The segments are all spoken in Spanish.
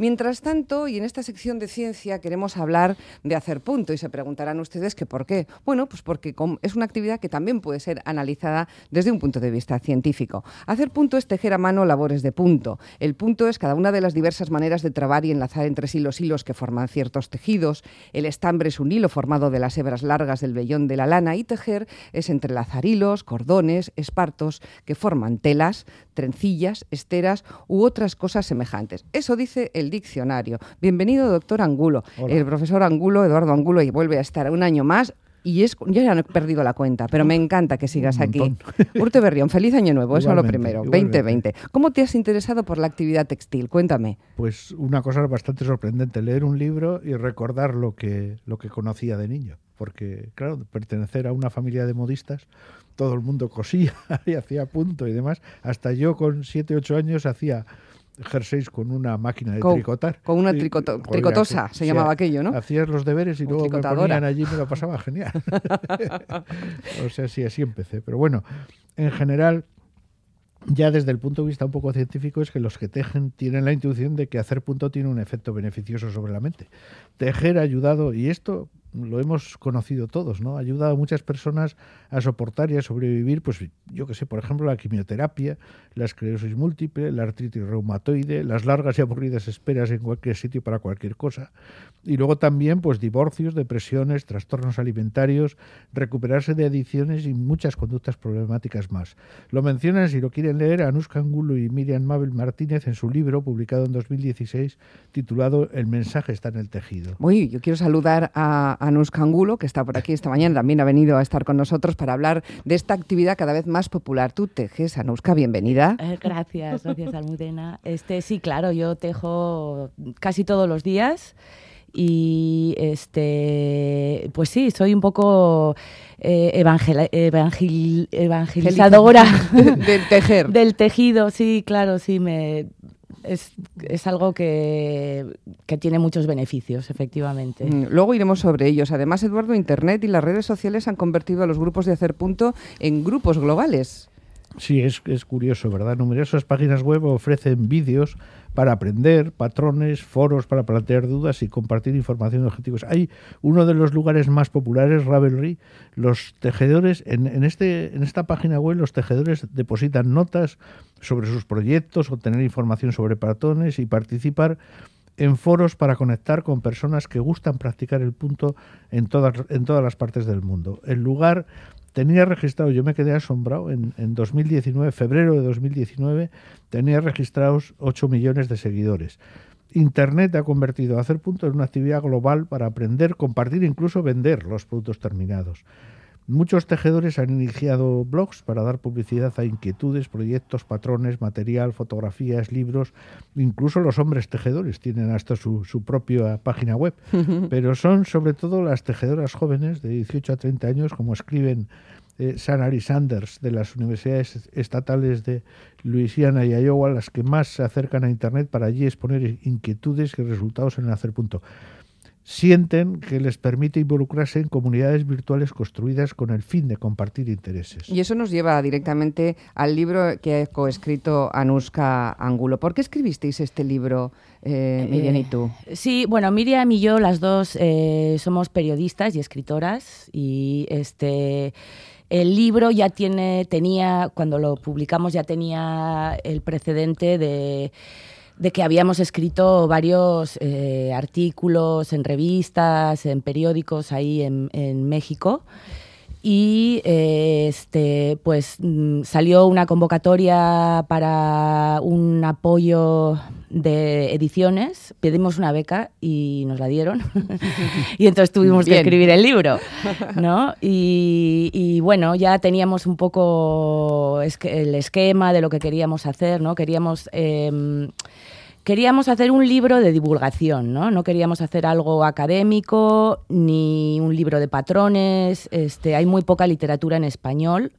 Mientras tanto, y en esta sección de ciencia queremos hablar de hacer punto, y se preguntarán ustedes que ¿por qué? Bueno, pues porque es una actividad que también puede ser analizada desde un punto de vista científico. Hacer punto es tejer a mano labores de punto. El punto es cada una de las diversas maneras de trabar y enlazar entre sí los hilos que forman ciertos tejidos. El estambre es un hilo formado de las hebras largas del vellón de la lana, y tejer es entrelazar hilos, cordones, espartos que forman telas, trencillas, esteras u otras cosas semejantes. Eso dice el diccionario. Bienvenido, doctor Angulo. Hola. El profesor Angulo, Eduardo Angulo, y vuelve a estar un año más. Y yo ya no he perdido la cuenta, pero me encanta que sigas aquí. Urte Berrión, feliz año nuevo, eso es lo primero, igualmente. 2020. ¿Cómo te has interesado por la actividad textil? Cuéntame. Pues una cosa bastante sorprendente, leer un libro y recordar lo que conocía de niño. Porque, claro, pertenecer a una familia de modistas, todo el mundo cosía y hacía punto y demás. Hasta yo con 7, 8 años hacía jerseys con una máquina de tricotar. Con una tricotosa, se llamaba aquello, ¿no? Hacías los deberes y luego me ponían allí y me lo pasaba genial. O sea, sí, así empecé. Pero bueno, en general, ya desde el punto de vista un poco científico, es que los que tejen tienen la intuición de que hacer punto tiene un efecto beneficioso sobre la mente. Tejer ha ayudado, y esto lo hemos conocido todos, ¿no? Ha ayudado a muchas personas a soportar y a sobrevivir, pues yo qué sé, por ejemplo, la quimioterapia, la esclerosis múltiple, la artritis reumatoide, las largas y aburridas esperas en cualquier sitio para cualquier cosa. Y luego también, pues divorcios, depresiones, trastornos alimentarios, recuperarse de adicciones y muchas conductas problemáticas más. Lo mencionan, si lo quieren leer, Anuska Angulo y Miriam Mabel Martínez en su libro, publicado en 2016, titulado El mensaje está en el tejido. Uy, yo quiero saludar a Anuska Angulo, que está por aquí esta mañana, también ha venido a estar con nosotros para hablar de esta actividad cada vez más popular. Tú tejes, Anuska, bienvenida. Gracias, Almudena. Sí, claro, yo tejo casi todos los días y pues sí, soy un poco evangelizadora del tejer. Del tejido, sí, claro, sí, es algo que tiene muchos beneficios, efectivamente. Luego iremos sobre ellos. Además, Eduardo, Internet y las redes sociales han convertido a los grupos de hacer punto en grupos globales. Sí, es curioso, ¿verdad? Numerosas páginas web ofrecen vídeos para aprender, patrones, foros para plantear dudas y compartir información y objetivos. Hay uno de los lugares más populares, Ravelry. Los tejedores, en esta página web, los tejedores depositan notas sobre sus proyectos, obtener información sobre patrones y participar en foros para conectar con personas que gustan practicar el punto en todas las partes del mundo. El lugar tenía registrado, yo me quedé asombrado, en 2019, febrero de 2019, tenía registrados 8 millones de seguidores. Internet ha convertido a hacer punto en una actividad global para aprender, compartir e incluso vender los productos terminados. Muchos tejedores han iniciado blogs para dar publicidad a inquietudes, proyectos, patrones, material, fotografías, libros. Incluso los hombres tejedores tienen hasta su propia página web. Pero son sobre todo las tejedoras jóvenes de 18 a 30 años, como escriben Sanary Sanders de las universidades estatales de Luisiana y Iowa, las que más se acercan a Internet para allí exponer inquietudes y resultados en el hacer punto. Sienten que les permite involucrarse en comunidades virtuales construidas con el fin de compartir intereses. Y eso nos lleva directamente al libro que ha coescrito Anuska Angulo. ¿Por qué escribisteis este libro, Miriam y tú? Sí, bueno, Miriam y yo, las dos, somos periodistas y escritoras, y el libro ya tenía, cuando lo publicamos, ya tenía el precedente de que habíamos escrito varios artículos en revistas, en periódicos ahí en México, y pues salió una convocatoria para un apoyo de ediciones, pedimos una beca y nos la dieron y entonces tuvimos que escribir el libro, ¿no? Y bueno, ya teníamos un poco el esquema de lo que queríamos hacer, ¿no? Queríamos hacer un libro de divulgación, ¿no? No queríamos hacer algo académico ni un libro de patrones. Hay muy poca literatura en español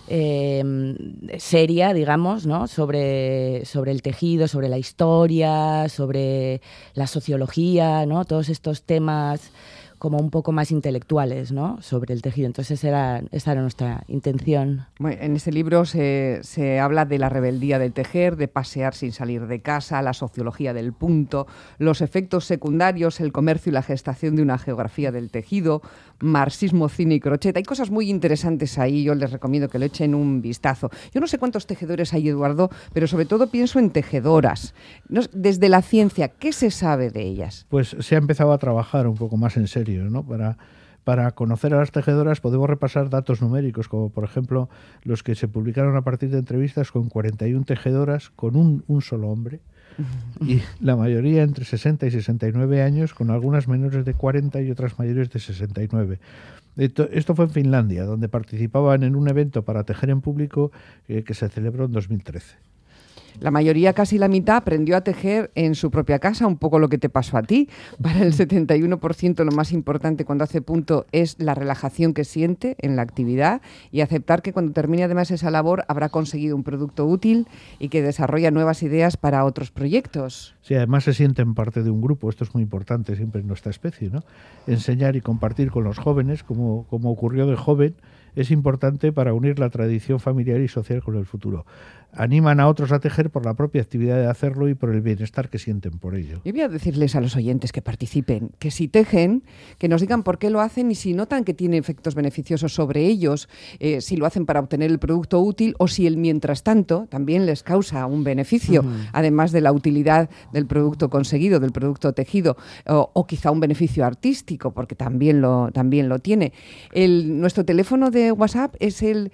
seria, digamos, ¿no? sobre el tejido, sobre la historia, sobre la sociología, ¿no? Todos estos temas como un poco más intelectuales, ¿no? Sobre el tejido. Entonces esa era nuestra intención. Bueno, en este libro se habla de la rebeldía del tejer, de pasear sin salir de casa, la sociología del punto, los efectos secundarios, el comercio y la gestación de una geografía del tejido, marxismo, cine y crochet. Hay cosas muy interesantes ahí, yo les recomiendo que le echen un vistazo. Yo no sé cuántos tejedores hay, Eduardo, pero sobre todo pienso en tejedoras. Desde la ciencia, ¿qué se sabe de ellas? Pues se ha empezado a trabajar un poco más en serio, ¿no? Para conocer a las tejedoras podemos repasar datos numéricos, como por ejemplo los que se publicaron a partir de entrevistas con 41 tejedoras con un solo hombre, y la mayoría entre 60 y 69 años, con algunas menores de 40 y otras mayores de 69. Esto fue en Finlandia, donde participaban en un evento para tejer en público que se celebró en 2013. La mayoría, casi la mitad, aprendió a tejer en su propia casa, un poco lo que te pasó a ti. Para el 71% lo más importante cuando hace punto es la relajación que siente en la actividad y aceptar que cuando termine además esa labor habrá conseguido un producto útil y que desarrolla nuevas ideas para otros proyectos. Sí, además se sienten parte de un grupo, esto es muy importante siempre en nuestra especie, ¿no? Enseñar y compartir con los jóvenes, como ocurrió de joven, es importante para unir la tradición familiar y social con el futuro. Animan a otros a tejer por la propia actividad de hacerlo y por el bienestar que sienten por ello. Yo voy a decirles a los oyentes que participen, que si tejen, que nos digan por qué lo hacen y si notan que tiene efectos beneficiosos sobre ellos, si lo hacen para obtener el producto útil o si el mientras tanto también les causa un beneficio, además de la utilidad del producto conseguido, del producto tejido, o quizá un beneficio artístico, porque también lo tiene. Nuestro teléfono de WhatsApp es el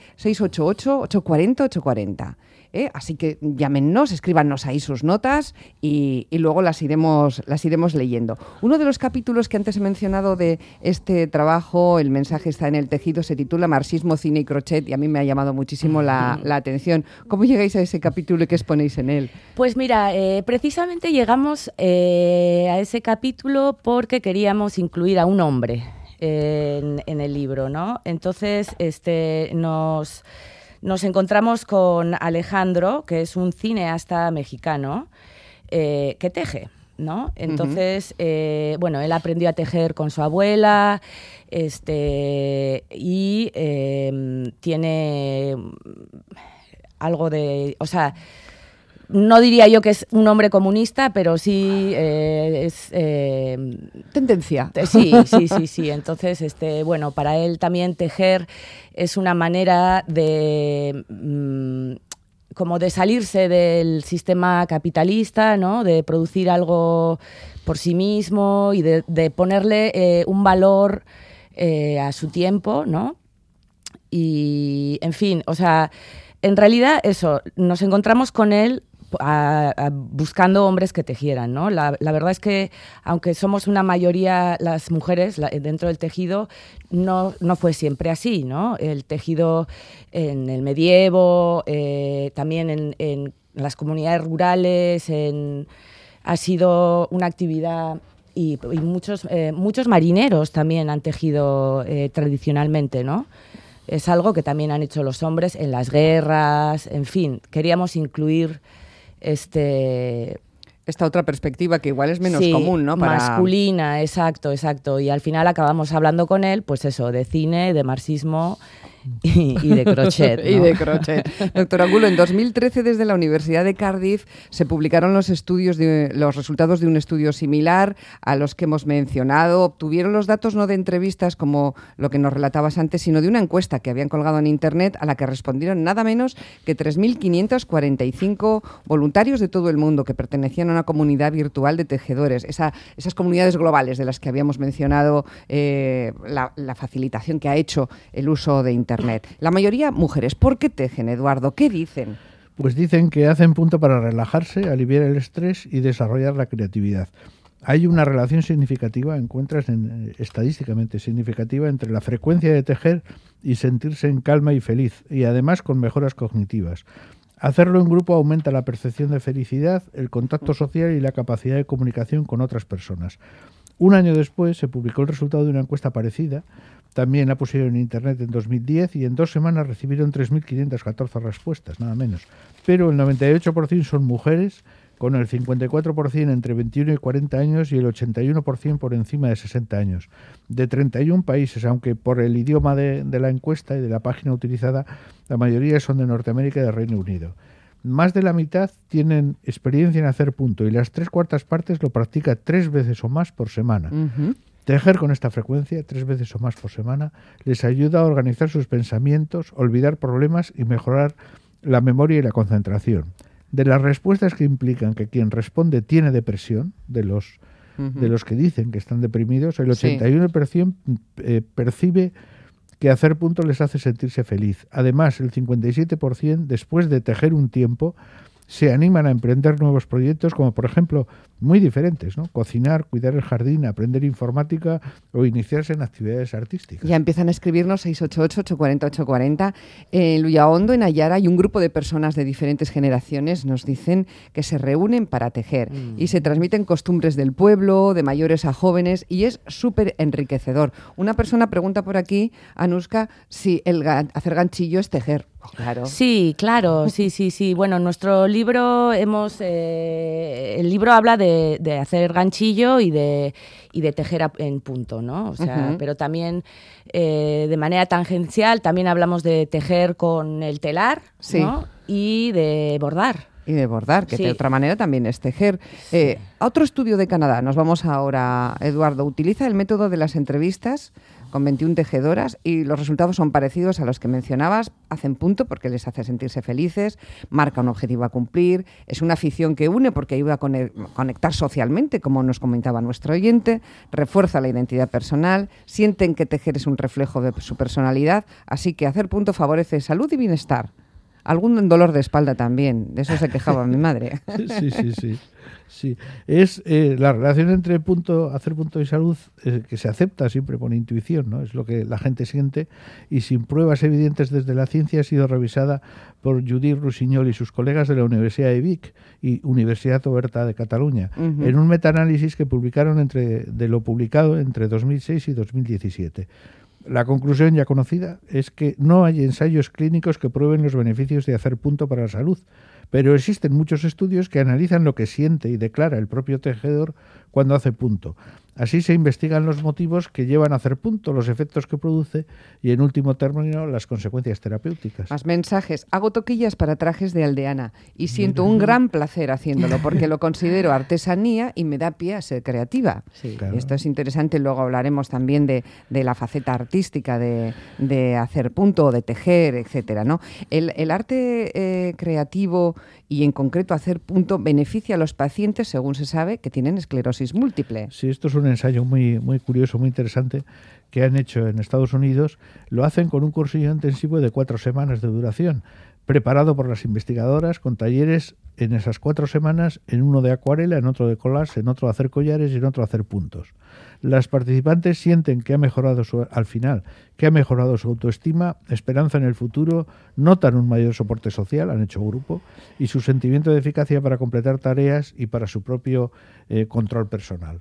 688-840-840. Así que llámennos, escríbanos ahí sus notas y luego las iremos leyendo. Uno de los capítulos que antes he mencionado de este trabajo, el mensaje está en el tejido, se titula Marxismo, cine y crochet y a mí me ha llamado muchísimo la atención. ¿Cómo llegáis a ese capítulo y qué exponéis en él? Pues mira, precisamente llegamos a ese capítulo porque queríamos incluir a un hombre en el libro, ¿no? Entonces nos encontramos con Alejandro, que es un cineasta mexicano que teje, ¿no? Entonces, él aprendió a tejer con su abuela y tiene algo de... O sea, no diría yo que es un hombre comunista, pero sí es... tendencia. Sí. Entonces, para él también tejer es una manera de... como de salirse del sistema capitalista, ¿no? De producir algo por sí mismo y de ponerle un valor a su tiempo, ¿no? Y, en fin, o sea, en realidad eso, nos encontramos con él buscando hombres que tejieran, ¿no? La verdad es que, aunque somos una mayoría las mujeres dentro del tejido, no fue siempre así, ¿no? El tejido en el medievo, también en las comunidades rurales, ha sido una actividad y muchos marineros también han tejido tradicionalmente, ¿no? Es algo que también han hecho los hombres en las guerras, en fin, queríamos incluir esta otra perspectiva que igual es menos común, ¿no? Masculina, exacto. Y al final acabamos hablando con él, pues eso, de cine, de marxismo y de crochet, ¿no? Y de crochet. Doctor Angulo, en 2013 desde la Universidad de Cardiff se publicaron los resultados de un estudio similar a los que hemos mencionado. Obtuvieron los datos no de entrevistas como lo que nos relatabas antes, sino de una encuesta que habían colgado en Internet a la que respondieron nada menos que 3.545 voluntarios de todo el mundo que pertenecían a una comunidad virtual de tejedores. Esas comunidades globales de las que habíamos mencionado, la facilitación que ha hecho el uso de Internet. La mayoría mujeres. ¿Por qué tejen, Eduardo? ¿Qué dicen? Pues dicen que hacen punto para relajarse, aliviar el estrés y desarrollar la creatividad. Hay una relación significativa, estadísticamente significativa, entre la frecuencia de tejer y sentirse en calma y feliz, y además con mejoras cognitivas. Hacerlo en grupo aumenta la percepción de felicidad, el contacto social y la capacidad de comunicación con otras personas. Un año después se publicó el resultado de una encuesta parecida. También la pusieron en Internet en 2010 y en 2 semanas recibieron 3.514 respuestas, nada menos. Pero el 98% son mujeres con el 54% entre 21 y 40 años y el 81% por encima de 60 años. De 31 países, aunque por el idioma de la encuesta y de la página utilizada, la mayoría son de Norteamérica y del Reino Unido. Más de la mitad tienen experiencia en hacer punto y las 3/4 partes lo practican 3 veces o más por semana. Tejer con esta frecuencia, 3 veces o más por semana, les ayuda a organizar sus pensamientos, olvidar problemas y mejorar la memoria y la concentración. De las respuestas que implican que quien responde tiene depresión, de los que dicen que están deprimidos, el 81% percibe que hacer punto les hace sentirse feliz. Además, el 57%, después de tejer un tiempo, se animan a emprender nuevos proyectos, como por ejemplo, muy diferentes, ¿no? Cocinar, cuidar el jardín, aprender informática o iniciarse en actividades artísticas. Ya empiezan a escribirnos 688-840-840. En Luyahondo, en Ayara, hay un grupo de personas de diferentes generaciones, nos dicen que se reúnen para tejer y se transmiten costumbres del pueblo, de mayores a jóvenes, y es súper enriquecedor. Una persona pregunta por aquí, Anuska, si hacer ganchillo es tejer. Claro. Sí, claro, sí. Bueno, en nuestro libro el libro habla de hacer ganchillo y de tejer en punto, ¿no? O sea, pero también de manera tangencial también hablamos de tejer con el telar, ¿no? Y de bordar. Y de bordar, que de otra manera también es tejer. A otro estudio de Canadá, nos vamos ahora, Eduardo, utiliza el método de las entrevistas con 21 tejedoras y los resultados son parecidos a los que mencionabas. Hacen punto porque les hace sentirse felices, marca un objetivo a cumplir, es una afición que une porque ayuda a conectar socialmente, como nos comentaba nuestro oyente, refuerza la identidad personal, sienten que tejer es un reflejo de su personalidad, así que hacer punto favorece salud y bienestar. Algún dolor de espalda también, de eso se quejaba mi madre. Sí. Es la relación entre hacer punto y salud que se acepta siempre por intuición, ¿no? Es lo que la gente siente y sin pruebas evidentes desde la ciencia ha sido revisada por Judith Rusiñol y sus colegas de la Universidad de Vic y Universitat Oberta de Cataluña en un metaanálisis que publicaron de lo publicado entre 2006 y 2017. La conclusión ya conocida es que no hay ensayos clínicos que prueben los beneficios de hacer punto para la salud, pero existen muchos estudios que analizan lo que siente y declara el propio tejedor cuando hace punto. Así se investigan los motivos que llevan a hacer punto, los efectos que produce y, en último término, las consecuencias terapéuticas. Más mensajes. Hago toquillas para trajes de aldeana y siento un gran placer haciéndolo porque lo considero artesanía y me da pie a ser creativa. Sí. Claro. Esto es interesante. Luego hablaremos también de la faceta artística de hacer punto o de tejer, etcétera, ¿no? El arte creativo y, en concreto, hacer punto beneficia a los pacientes, según se sabe, que tienen esclerosis múltiple. Sí, esto es un ensayo muy curioso, muy interesante, que han hecho en Estados Unidos. Lo hacen con un cursillo intensivo de 4 semanas de duración, preparado por las investigadoras con talleres en esas 4 semanas, en uno de acuarela, en otro de collage, en otro de hacer collares y en otro de hacer puntos. Las participantes sienten que ha mejorado su autoestima, esperanza en el futuro, notan un mayor soporte social, han hecho grupo, y su sentimiento de eficacia para completar tareas y para su propio control personal.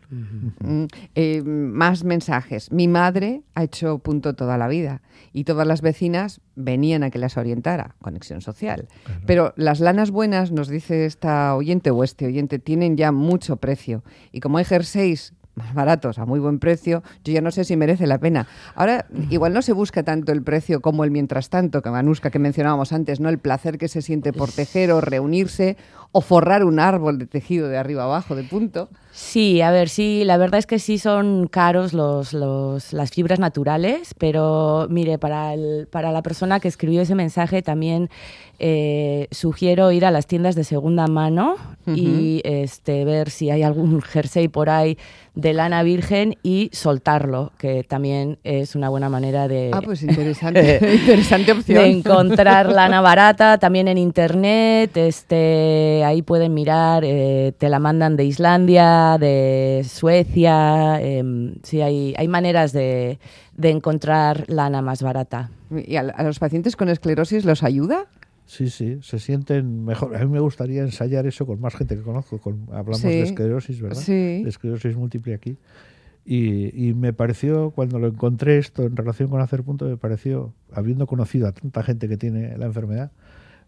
Más mensajes. Mi madre ha hecho punto toda la vida y todas las vecinas venían a que las orientara. Conexión social. Claro. Pero las lanas buenas, nos dice esta oyente o este oyente, tienen ya mucho precio. Y como hay jerseys más baratos a muy buen precio, yo ya no sé si merece la pena. Ahora, igual no se busca tanto el precio como el mientras tanto, que Anuska, que mencionábamos antes, ¿no? El placer que se siente por tejer o reunirse o forrar un árbol de tejido de arriba abajo, de punto. Sí, a ver, sí, la verdad es que sí son caros las fibras naturales, pero mire, para la persona que escribió ese mensaje también sugiero ir a las tiendas de segunda mano y ver si hay algún jersey por ahí de lana virgen y soltarlo, que también es una buena manera de... Ah, pues interesante, interesante opción. De encontrar lana barata, también en internet, ahí pueden mirar, te la mandan de Islandia, de Suecia, sí, hay maneras de encontrar lana más barata. ¿Y a los pacientes con esclerosis los ayuda? Sí, se sienten mejor. A mí me gustaría ensayar eso con más gente que conozco. Hablamos de esclerosis, ¿verdad? Sí. De esclerosis múltiple aquí. Y me pareció, cuando lo encontré esto en relación con hacer punto, me pareció, habiendo conocido a tanta gente que tiene la enfermedad,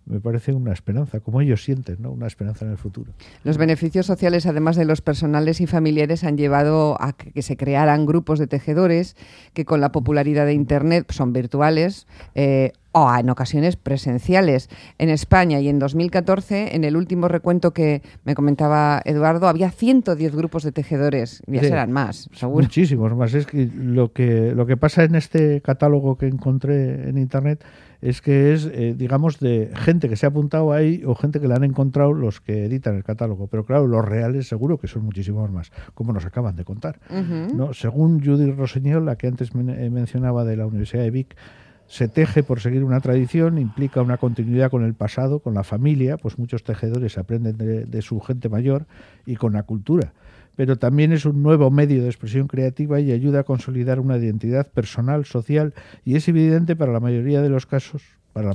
me parece una esperanza, como ellos sienten, ¿no? Una esperanza en el futuro. Los beneficios sociales, además de los personales y familiares, han llevado a que se crearan grupos de tejedores que con la popularidad de Internet son virtuales o en ocasiones presenciales. En España y en 2014, en el último recuento que me comentaba Eduardo, había 110 grupos de tejedores. Ya serán más, seguro. Muchísimos más. Es que lo que pasa en este catálogo que encontré en Internet es que es, digamos, de gente que se ha apuntado ahí o gente que la han encontrado los que editan el catálogo. Pero claro, los reales seguro que son muchísimos más, como nos acaban de contar. ¿No? Según Judith Rossinyol, la que antes mencionaba de la Universidad de Vic, se teje por seguir una tradición, implica una continuidad con el pasado, con la familia, pues muchos tejedores aprenden de su gente mayor y con la cultura. Pero también es un nuevo medio de expresión creativa y ayuda a consolidar una identidad personal, social, y es evidente para la mayoría de los casos,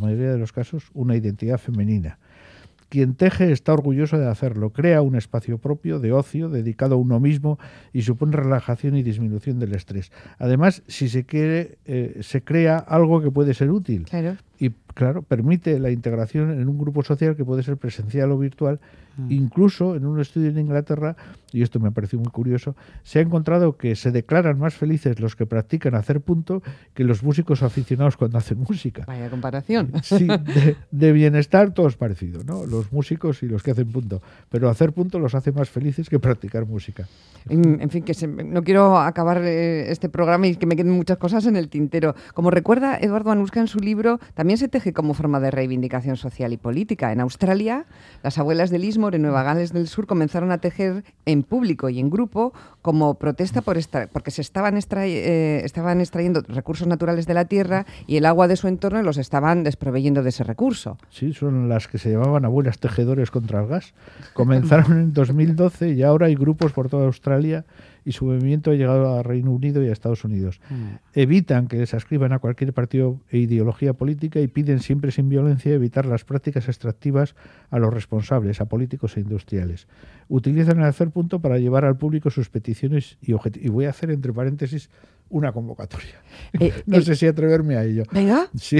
una identidad femenina. Quien teje está orgulloso de hacerlo, crea un espacio propio de ocio dedicado a uno mismo y supone relajación y disminución del estrés. Además, si se quiere, se crea algo que puede ser útil. Claro. Y, claro, permite la integración en un grupo social que puede ser presencial o virtual. Incluso en un estudio en Inglaterra, y esto me ha parecido muy curioso, se ha encontrado que se declaran más felices los que practican hacer punto que los músicos aficionados cuando hacen música. Vaya comparación. Sí, de bienestar todo es parecido, ¿no? Los músicos y los que hacen punto. Pero hacer punto los hace más felices que practicar música. En fin, no quiero acabar este programa y que me queden muchas cosas en el tintero. Como recuerda Eduardo Anusca en su libro, también se teje como forma de reivindicación social y política. En Australia, las abuelas del Lismore, en Nueva Gales del Sur, comenzaron a tejer en público y en grupo como protesta porque se estaban extrayendo recursos naturales de la tierra y el agua de su entorno los estaban desproveyendo de ese recurso. Sí, son las que se llamaban abuelas tejedores contra el gas. Comenzaron en 2012 y ahora hay grupos por toda Australia y su movimiento ha llegado a Reino Unido y a Estados Unidos. Evitan que les ascriban a cualquier partido e ideología política y piden siempre sin violencia evitar las prácticas extractivas a los responsables, a políticos e industriales. Utilizan el hacer punto para llevar al público sus peticiones y objetivos. Y voy a hacer, entre paréntesis, una convocatoria. No sé si atreverme a ello. ¿Venga? Sí.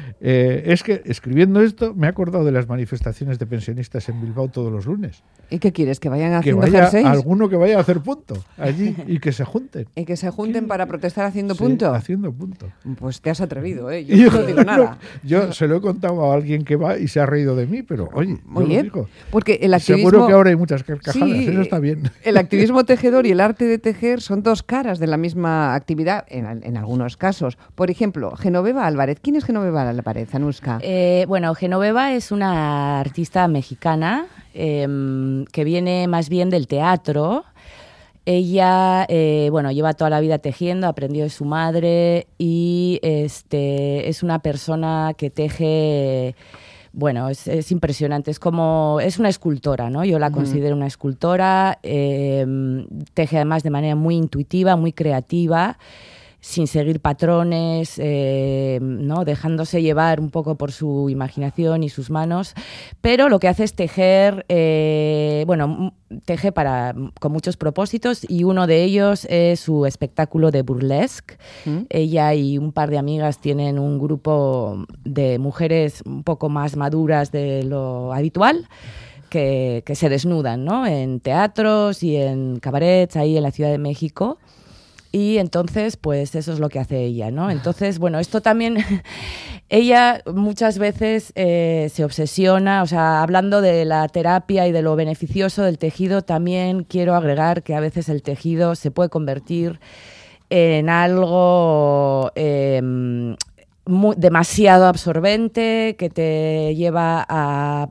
Es que escribiendo esto me he acordado de las manifestaciones de pensionistas en Bilbao todos los lunes. ¿Y qué quieres? ¿Que vayan haciendo que vaya jerseys? Alguno que vaya a hacer punto allí y que se junten. ¿Y que se junten para protestar haciendo Sí, punto? haciendo punto. Pues te has atrevido, ¿eh? Yo no digo nada. Yo se lo he contado a alguien que va y se ha reído de mí, pero oye, Muy yo bien, lo digo. Porque el activismo... Seguro que ahora hay muchas carcajadas, Sí, eso está bien. El activismo tejedor y el arte de tejer son dos caras de la misma actividad en algunos casos. Por ejemplo, Genoveva Álvarez. ¿Quién es Genoveva Álvarez, Anusca? Bueno, Genoveva es una artista mexicana que viene más bien del teatro. Ella, lleva toda la vida tejiendo, aprendió de su madre y es una persona que teje... Bueno, es impresionante, es una escultora, ¿no? Yo la considero una escultora, teje además de manera muy intuitiva, muy creativa, sin seguir patrones, ¿no? Dejándose llevar un poco por su imaginación y sus manos, pero lo que hace es tejer, teje con muchos propósitos y uno de ellos es su espectáculo de burlesque. Ella y un par de amigas tienen un grupo de mujeres un poco más maduras de lo habitual, que se desnudan, ¿no? En teatros y en cabarets ahí en la Ciudad de México. Y entonces, pues eso es lo que hace ella, ¿no? Entonces, bueno, esto también, ella muchas veces se obsesiona, o sea, hablando de la terapia y de lo beneficioso del tejido, también quiero agregar que a veces el tejido se puede convertir en algo demasiado absorbente, que te lleva a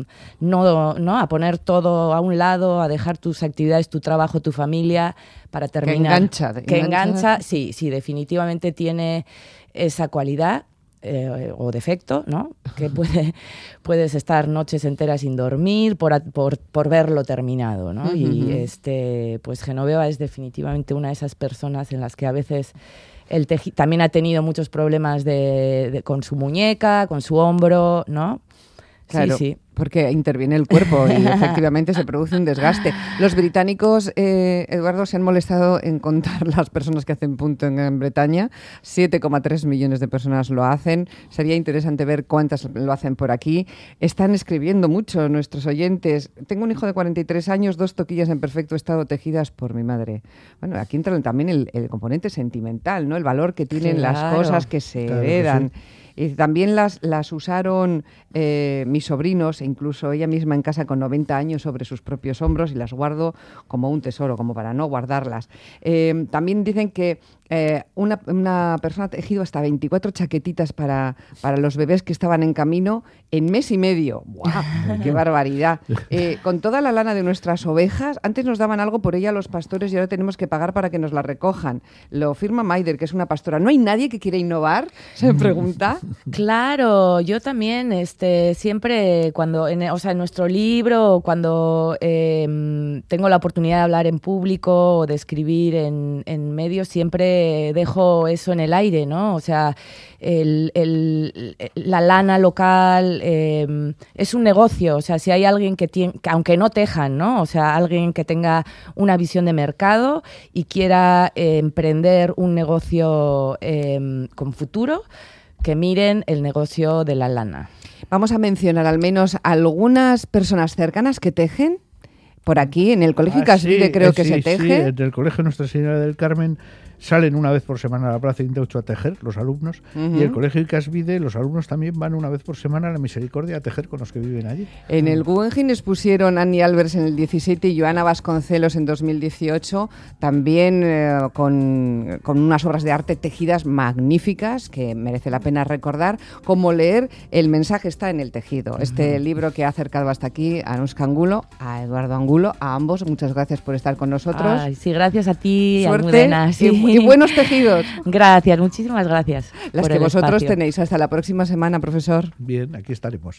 poner todo a un lado, a dejar tus actividades, tu trabajo, tu familia para terminar. Que engancha. Sí, definitivamente tiene esa cualidad o defecto, ¿no? Que puedes estar noches enteras sin dormir por verlo terminado, ¿no? Y pues Genoveva es definitivamente una de esas personas en las que a veces también ha tenido muchos problemas con su muñeca, con su hombro, ¿no? Claro, sí. Porque interviene el cuerpo y efectivamente se produce un desgaste. Los británicos, Eduardo, se han molestado en contar las personas que hacen punto en Gran Bretaña. 7,3 millones de personas lo hacen. Sería interesante ver cuántas lo hacen por aquí. Están escribiendo mucho nuestros oyentes. Tengo un hijo de 43 años, 2 toquillas en perfecto estado tejidas por mi madre. Bueno, aquí entra también el componente sentimental, ¿no? El valor que tienen las cosas que se heredan. Sí. Y también las usaron mis sobrinos, e incluso ella misma en casa con 90 años sobre sus propios hombros, y las guardo como un tesoro, como para no guardarlas. También dicen que una persona ha tejido hasta 24 chaquetitas para los bebés que estaban en camino en mes y medio. ¡Guau! ¡Qué barbaridad! Con toda la lana de nuestras ovejas, antes nos daban algo por ella los pastores y ahora tenemos que pagar para que nos la recojan. Lo firma Maider, que es una pastora. ¿No hay nadie que quiera innovar? Se me pregunta. Claro, yo también siempre cuando, en nuestro libro, cuando tengo la oportunidad de hablar en público o de escribir en medios, siempre dejo eso en el aire, ¿no? O sea, la lana local es un negocio. O sea, si hay alguien que aunque no tejan, ¿no? O sea, alguien que tenga una visión de mercado y quiera emprender un negocio con futuro, que miren el negocio de la lana. Vamos a mencionar al menos algunas personas cercanas que tejen. Por aquí, en el Colegio Icasvide creo que se teje. Sí, en el Colegio Nuestra Señora del Carmen salen una vez por semana a la Plaza 28 a tejer, los alumnos, y el Colegio Icasvide, los alumnos también van una vez por semana a la Misericordia a tejer con los que viven allí. En el Guggenheim expusieron Annie Albers en el 17 y Joana Vasconcelos en 2018, también con unas obras de arte tejidas magníficas que merece la pena recordar, como leer El mensaje está en el tejido, este libro que ha acercado hasta aquí a Anuska Angulo, a Eduardo Angulo, a ambos. Muchas gracias por estar con nosotros. Ay, sí, gracias a ti, suerte Almudena, sí. y buenos tejidos. Gracias, muchísimas gracias. Las por que el vosotros espacio. tenéis. Hasta la próxima semana, profesor. Bien, aquí estaremos.